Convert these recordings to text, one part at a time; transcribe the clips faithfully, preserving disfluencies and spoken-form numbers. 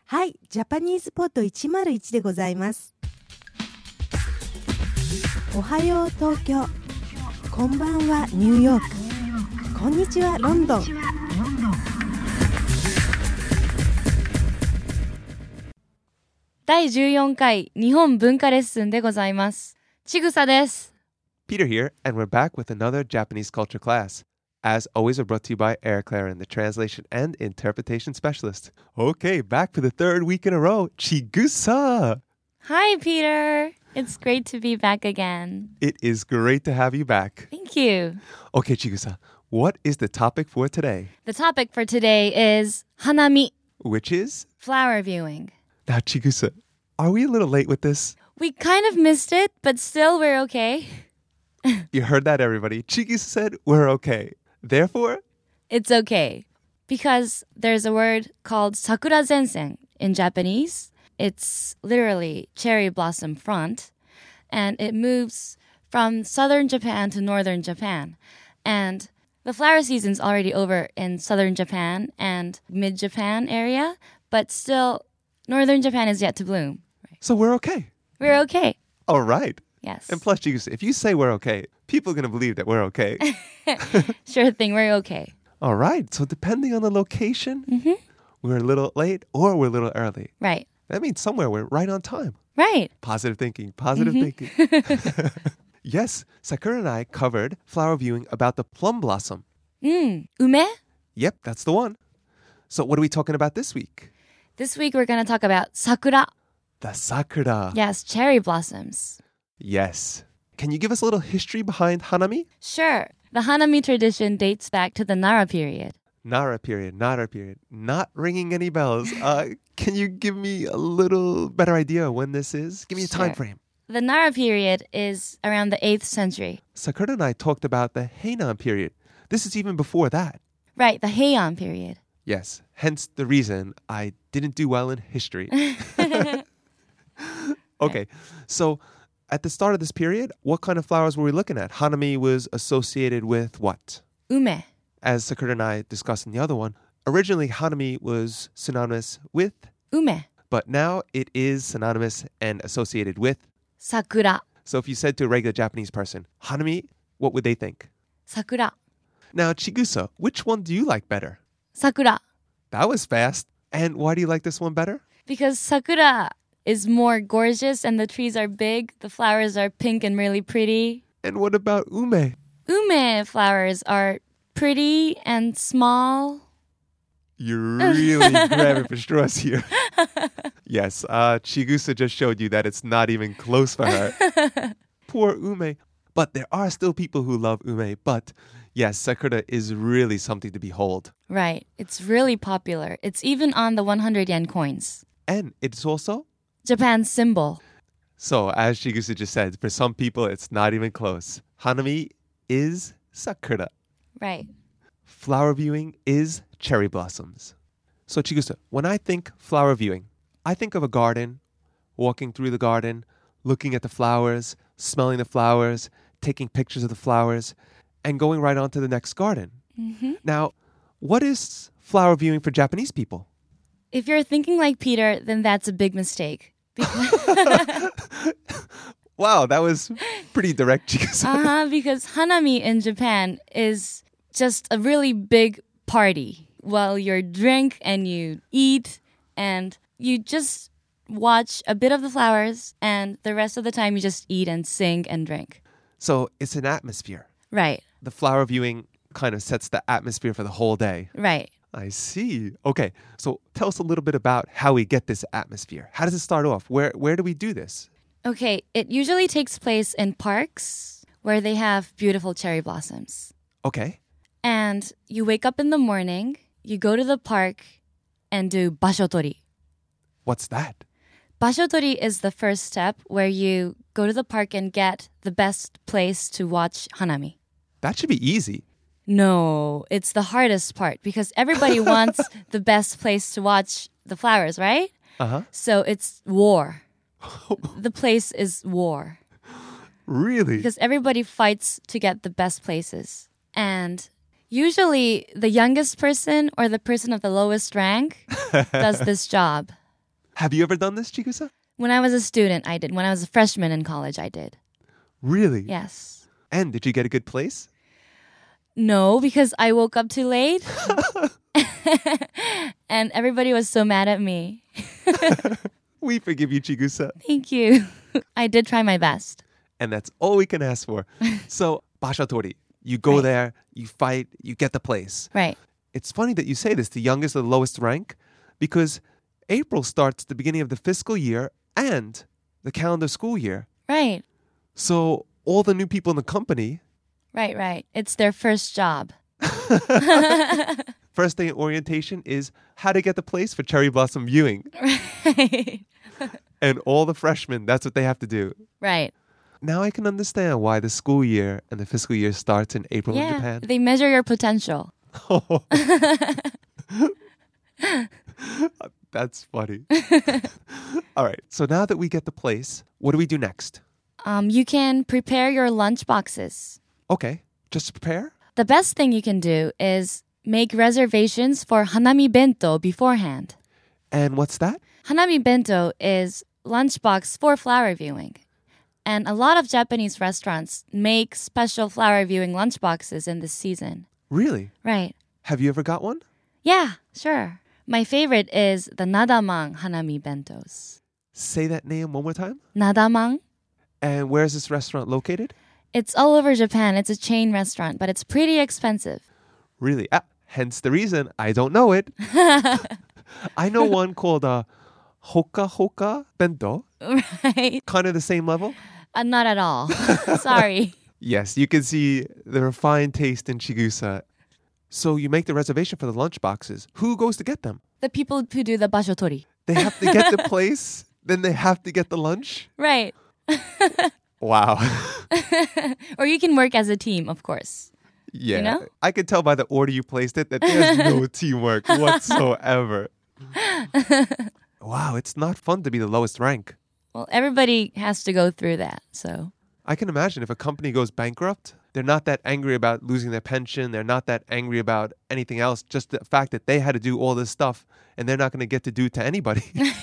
はい、ジャパニーズポッドいちまるいちでございます。おはよう東京、こんばんはニューヨーク、こんにちはロンドン。 だいじゅうよんかい日本文化レッスンでございます。ちぐさです。 Peter here, and we're back with another Japanese culture class. As always, we're brought to you by Eric Claren, the translation and interpretation specialist. Okay, back for the third week in a row, Chigusa! Hi, Peter. It's great to be back again. It is great to have you back. Thank you. Okay, Chigusa, what is the topic for today? The topic for today is hanami, Which is? flower viewing. Now, Chigusa, are we a little late with this? We kind of missed it, but still we're okay. You heard that, everybody. Chigusa said we're okay. Therefore, It's okay. Because there's a word called sakura zensen in Japanese. It's literally cherry blossom front. And it moves from southern Japan to northern Japan. And the flower season's already over in southern Japan and mid-Japan area. But still, northern Japan is yet to bloom. so we're okay. We're okay. All right. Yes. And plus, Chigusa, if you say we're okay, people are going to believe that we're okay. Sure thing, we're okay. All right. So depending on the location, Mm-hmm. we're a little late or we're a little early. Right. That means somewhere we're right on time. Right. Positive thinking, positive thinking. Yes, Sakura and I covered flower viewing about the plum blossom. Mm. Ume? Yep, that's the one. So what are we talking about this week? This week we're going to talk about sakura. The sakura. Yes, cherry blossoms. Yes. Can you give us a little history behind Hanami? Sure. The hanami tradition dates back to the Nara period. Nara period, Nara period. Not ringing any bells. Uh, can you give me a little better idea when this is? Give me a time Sure. frame. The Nara period is around the eighth century. Sakura and I talked about the Heian period. This is even before that. Right, the Heian period. Yes, hence the reason I didn't do well in history. Okay, so at the start of this period, what kind of flowers were we looking at? Hanami was associated with what? Ume. As Sakura and I discussed in the other one, originally Hanami was synonymous with, Ume. but now it is synonymous and associated with. Sakura. So if you said to a regular Japanese person, Hanami, what would they think? Sakura. Now, Chigusa, which one do you like better? Sakura. That was fast. And why do you like this one better? Because sakura is more gorgeous and the trees are big. The flowers are pink and really pretty. And what about ume? Ume flowers are pretty and small. You're really grabbing for straws here. Yes, uh, Chigusa just showed you that it's not even close for her. Poor ume. But there are still people who love ume. But yes, sakura is really something to behold. Right. It's really popular. It's even on the one hundred yen coins. And it's also... Japan's symbol. So, as Chigusa just said, for some people, it's not even close. Hanami is sakura. Right. Flower viewing is cherry blossoms. So, Chigusa, when I think flower viewing, I think of a garden, walking through the garden, looking at the flowers, smelling the flowers, taking pictures of the flowers, and going right on to the next garden. Mm-hmm. Now, what is flower viewing for Japanese people? If you're thinking like Peter, then that's a big mistake. Because Wow, that was pretty direct, Chigusa. uh-huh, because hanami in Japan is just a really big party. Well, you drink and you eat and you just watch a bit of the flowers and the rest of the time you just eat and sing and drink. So it's an atmosphere. Right, The flower viewing kind of sets the atmosphere for the whole day. right. I see. Okay, so tell us a little bit about how we get this atmosphere. How does it start off? Where where do we do this? Okay, it usually takes place in parks where they have beautiful cherry blossoms. Okay. And you wake up in the morning, you go to the park and do bashotori. What's that? Bashotori is the first step where you go to the park and get the best place to watch hanami. That should be easy. No, it's the hardest part because everybody wants the best place to watch the flowers, right? Uh-huh. So it's war. The place is war. Really? Because everybody fights to get the best places. And usually the youngest person or the person of the lowest rank does this job. Have you ever done this, Chigusa? When I was a student, I did. When I was a freshman in college, I did. Really? Yes. And did you get a good place? No, because I woke up too late. And everybody was so mad at me. We forgive you, Chigusa. Thank you. I did try my best. And that's all we can ask for. So, Bashatori, you go Right. there, you fight, you get the place. Right. It's funny that you say this, the youngest or the lowest rank, because April starts the beginning of the fiscal year and the calendar school year. Right. So all the new people in the company, Right, right. It's their first job. first day in orientation is how to get the place for cherry blossom viewing. Right. And all the freshmen, that's what they have to do. Right. Now I can understand why the school year and the fiscal year starts in April in Yeah. Japan. They measure your potential. That's funny. All right. So now that we get the place, what do we do next? Um, you can prepare your lunch boxes. Okay. Just to prepare? The best thing you can do is make reservations for hanami bento beforehand. And what's that? Hanami bento is lunchbox for flower viewing. And a lot of Japanese restaurants make special flower viewing lunchboxes in this season. Really? Right. Have you ever got one? Yeah, sure. My favorite is the Nadamang hanami bentos. Say that name one more time. Nadamang? And where is this restaurant located? It's all over Japan. It's a chain restaurant, but it's pretty expensive. Really? Ah, hence the reason I don't know it. I know one called uh, Hoka Hoka Bento. Right? Kind of the same level. Uh, not at all. Sorry. Yes, you can see the refined taste in Chigusa. So you make the reservation for the lunch boxes. Who goes to get them? The people who do the bashotori. They have to get the place, then they have to get the lunch? Right. Wow. Or you can work as a team, of course. Yeah. You know? I could tell by the order you placed it that there's no teamwork whatsoever. Wow, it's not fun to be the lowest rank. Well, everybody has to go through that, so. I can imagine if a company goes bankrupt, they're not that angry about losing their pension. They're not that angry about anything else. Just the fact that they had to do all this stuff and they're not going to get to do it to anybody.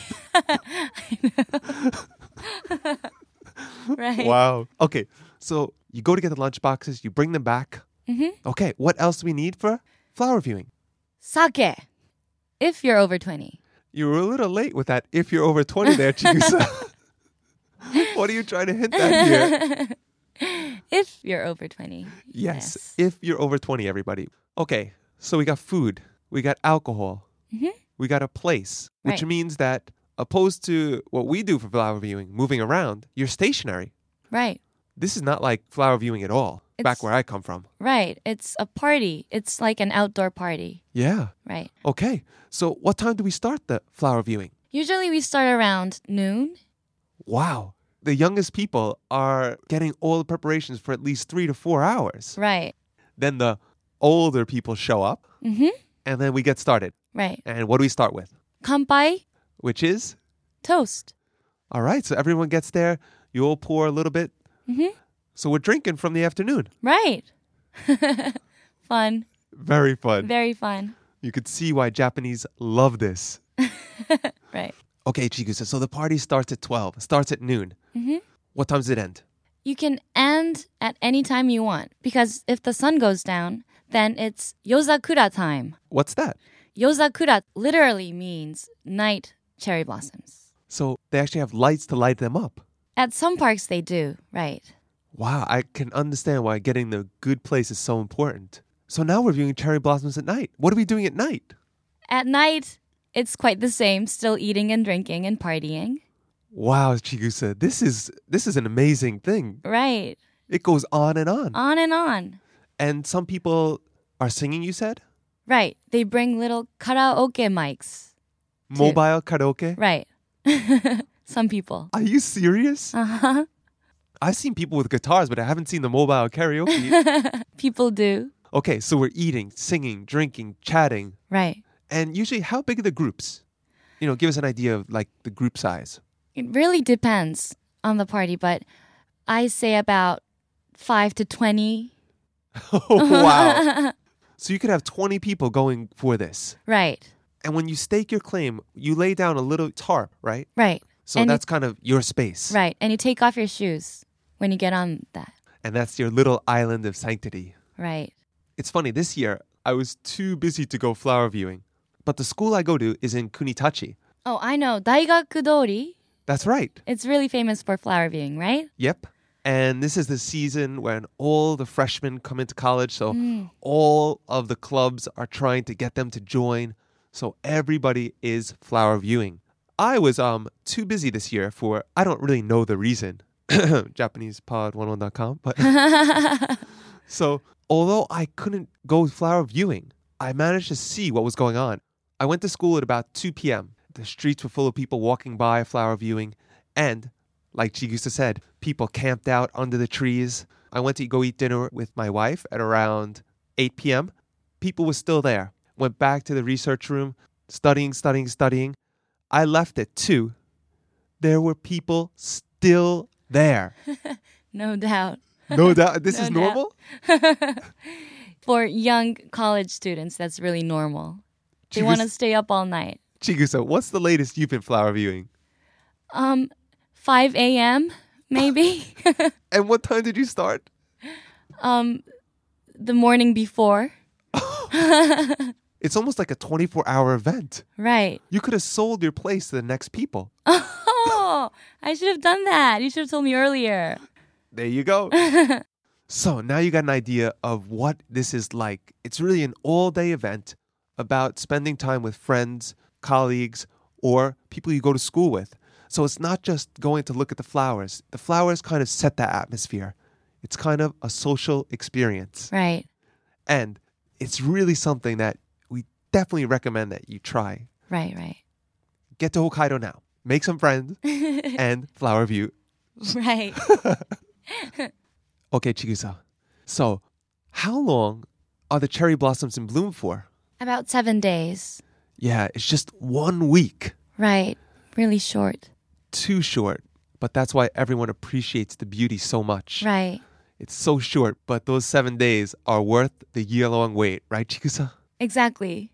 Right. Wow. Okay. So you go to get the lunch boxes, you bring them back. Mm-hmm. Okay. What else do we need for flower viewing? Sake. If you're over twenty. You were a little late with that if you're over twenty there, Chigusa. What are you trying to hint at here? If you're over twenty. Yes, Yes. if you're over twenty, everybody. Okay, so we got food, we got alcohol, Mhm. we got a place, which Right. means that opposed to what we do for flower viewing, moving around, you're stationary. Right. This is not like flower viewing at all, back It's- where I come from. Right. It's a party. It's like an outdoor party. Yeah. Right. Okay, so what time do we start the flower viewing? Usually we start around noon. Wow. The youngest people are getting all the preparations for at least three to four hours. Right. Then the older people show up, Mm-hmm. and then we get started. Right. And what do we start with? Kanpai, Which is? toast. All right, so everyone gets there. You all pour a little bit. Mm-hmm. So we're drinking from the afternoon. Right. Fun. Very fun. Very fun. You could see why Japanese love this. Right. Okay, Chigusa, so the party starts at twelve, starts at noon. Mm-hmm. What time does it end? You can end at any time you want because if the sun goes down, then it's Yozakura time. What's that? Yozakura literally means night cherry blossoms. So they actually have lights to light them up. At some parks they do, right. Wow, I can understand why getting the good place is so important. So now we're viewing cherry blossoms at night. What are we doing at night? At night, it's quite the same, still eating and drinking and partying. Wow, Chigusa, this is this is an amazing thing. Right. It goes on and on. On and on. And some people are singing, you said? Right. They bring little karaoke mics. Mobile karaoke? Right. Some people. Are you serious? Uh-huh. I've seen people with guitars, but I haven't seen the mobile karaoke. People do. Okay, so we're eating, singing, drinking, chatting. Right. And usually, how big are the groups? You know, give us an idea of like the group size. It really depends on the party, but I say about five to twenty. Oh, wow. So you could have twenty people going for this. Right. And when you stake your claim, you lay down a little tarp, right? Right. So And that's kind of your space. Right. And you take off your shoes when you get on that. And that's your little island of sanctity. Right. It's funny, this year, I was too busy to go flower viewing. But the school I go to is in Kunitachi. Oh, I know. Daigakudori. That's right. It's really famous for flower viewing, right? Yep. And this is the season when all the freshmen come into college. So Mm. all of the clubs are trying to get them to join. So everybody is flower viewing. I was um too busy this year for, I don't really know the reason. Japanese pod one oh one dot com. But so although I couldn't go flower viewing, I managed to see what was going on. I went to school at about two p.m. The streets were full of people walking by, flower viewing. And like Chigusa said, people camped out under the trees. I went to go eat dinner with my wife at around eight p.m. People were still there. Went back to the research room, studying, studying, studying. I left at two. There were people still there. No doubt. No doubt. This No is doubt. normal? For young college students, that's really normal. They Chigus- want to stay up all night. Chigusa, what's the latest you've been flower viewing? Um, five a.m. maybe. And what time did you start? um, the morning before. It's almost like a twenty-four hour event. Right. You could have sold your place to the next people. Oh, I should have done that. You should have told me earlier. There you go. So now you got an idea of what this is like. It's really an all-day event about spending time with friends, colleagues, or people you go to school with. So it's not just going to look at the flowers. The flowers kind of set that atmosphere. It's kind of a social experience. Right. And it's really something that we definitely recommend that you try. Right, right. Get to Hokkaido now. Make some friends and flower view. Right. Okay, Chigusa. So how long are the cherry blossoms in bloom for? About seven days. Yeah, it's just one week. Right. Really short. Too short. But that's why everyone appreciates the beauty so much. Right. It's so short, but those seven days are worth the year-long wait. Right, Chigusa? Exactly.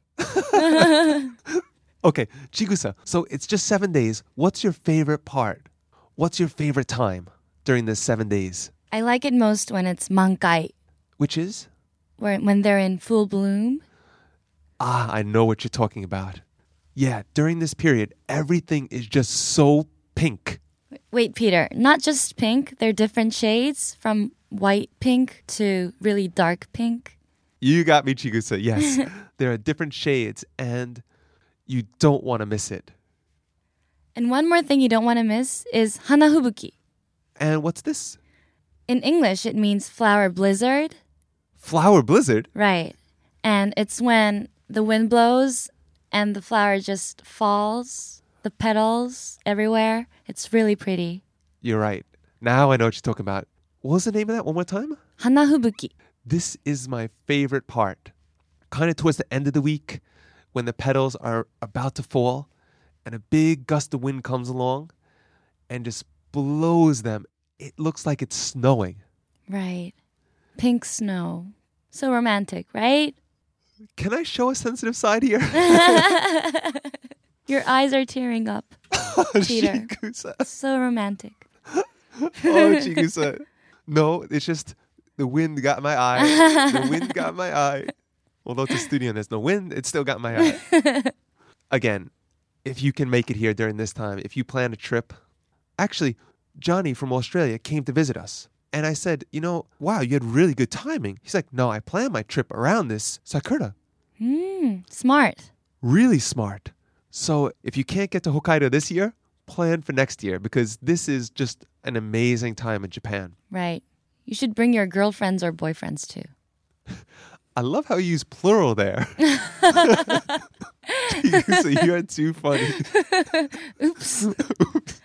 Okay, Chigusa. So it's just seven days. What's your favorite part? What's your favorite time during this seven days? I like it most when it's mankai, Which is? where when they're in full bloom. Ah, I know what you're talking about. Yeah, during this period, everything is just so pink. Wait, Peter, not just pink. They're different shades from white pink to really dark pink. You got me, Chigusa. Yes, there are different shades, and you don't want to miss it. And one more thing you don't want to miss is hanafubuki. And what's this? In English, it means flower blizzard. Flower blizzard? Right. And it's when the wind blows and the flower just falls, the petals everywhere. It's really pretty. You're right. Now I know what you're talking about. What was the name of that one more time? Hanafubuki. This is my favorite part. Kind of towards the end of the week, when the petals are about to fall, and a big gust of wind comes along and just blows them. It looks like it's snowing. Right. Pink snow. So romantic, right? Can I show a sensitive side here? Your eyes are tearing up. Peter. Chigusa. So romantic. Oh, Chigusa. No, it's just the wind got my eye. The wind got my eye. Although it's a studio and there's no wind, it still got my eye. Again, if you can make it here during this time, if you plan a trip. Actually, Johnny from Australia came to visit us. And I said, you know, wow, you had really good timing. He's like, no, I planned my trip around this Sakura. Hmm. Smart. Really smart. So if you can't get to Hokkaido this year, plan for next year because this is just an amazing time in Japan. Right. You should bring your girlfriends or boyfriends too. I love how you use plural there. So you're too funny. Oops. Oops.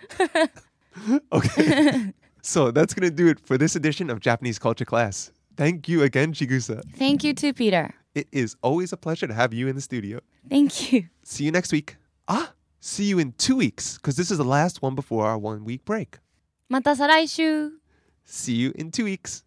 Okay. So that's going to do it for this edition of Japanese Culture Class. Thank you again, Chigusa. Thank you too, Peter. It is always a pleasure to have you in the studio. Thank you. See you next week. Ah, see you in two weeks because this is the last one before our one week break. また再来週. See you in two weeks.